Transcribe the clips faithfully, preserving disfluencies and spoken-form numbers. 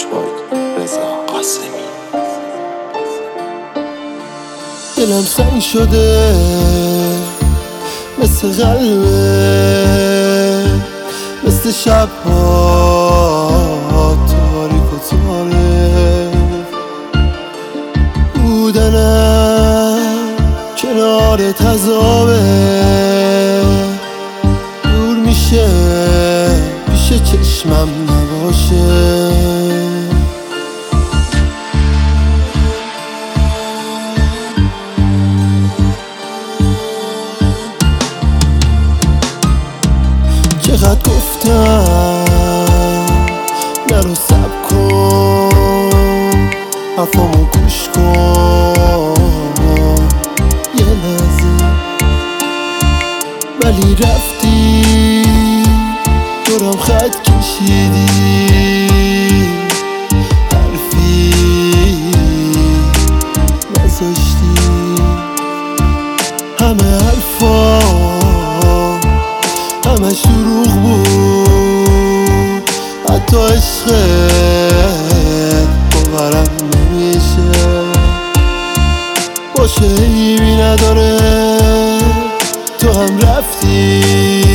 لاجورد رضا قاسمی. دلم سنگ شده مثل قلبه، مثل شبها تاریک و تاریک. بودنم کنار تزابه دور میشه پیش چشمم نباشه. چقدر گفتم نرو سب کن، حرفامو گوش کن یه لحظه، ولی رفتی دورم خط کشیدی، حرفی نذاشتی. همه حرفا همه شروع بود، حتی عشقت باورم نمیشه. باشه ایمی نداره تو هم رفتی،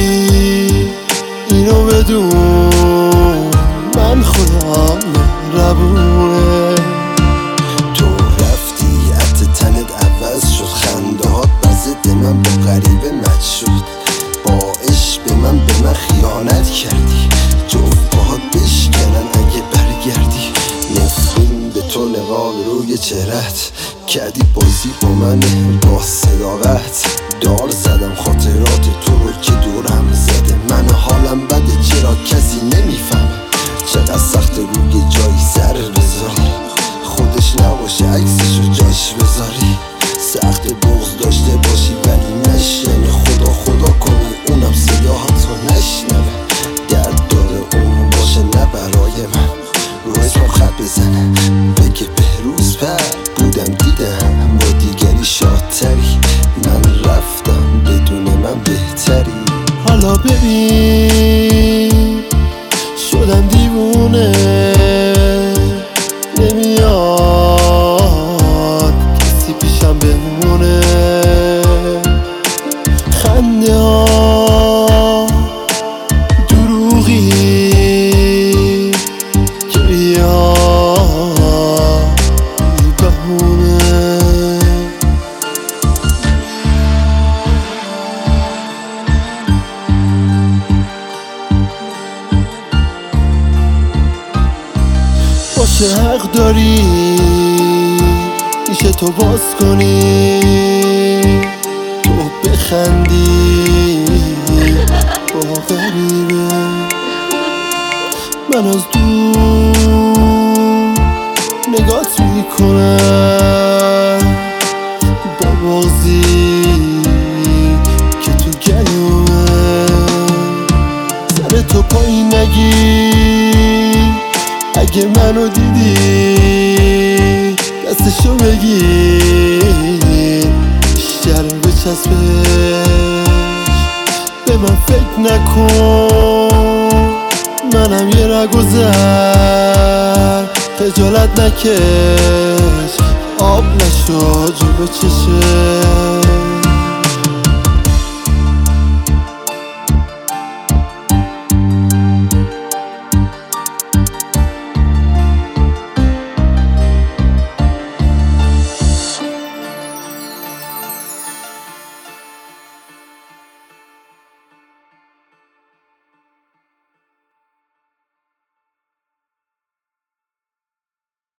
اینو بدون من خودم مهربونه. تو رفتی عطر تنت عوض شد، خندهات بزد من با غریبه مچ شد، با عشق به من به من خیانت کردی، جفت باهات بشکنن اگه برگردی. نفرین به تو نقاب روی چهرت کردی، بازی با من با صداقت. دار زدم خاطرات تو رو که دورم زده، من حالم بده چرا کسی نمیفهمه. چقدر سخت روی جایی سر بذاری، خودش نباشه عکسشو جاش بذاری. سخت بغض داشته باشی ولی نشنه، خدا خدا کنی اونم صداهاتو نشنوه. درد داره اون باشه نه برای من، رو اسمم خط بزنه بگه بهروز پر بودم دیدم با دیگری شادتری. من رفتم بدون من بهتری. حالا ببین شدم دیوونه، نمیاد کسی پیشم بمونه. خنده ها دروغی، گریه ها بی بهونه. باشه حق داری میشه تو باز کنی، تو بخندی با غریبه. من از دور نگات میکنم با بغضی که تو گلومه. سر تو پایین نگیر اگه منو دیدی، دستشو بگیر بیشتر بچسبش. به من فکر نکن منم یه رگوزر، خجالت نکش آب نشو جلو چشم.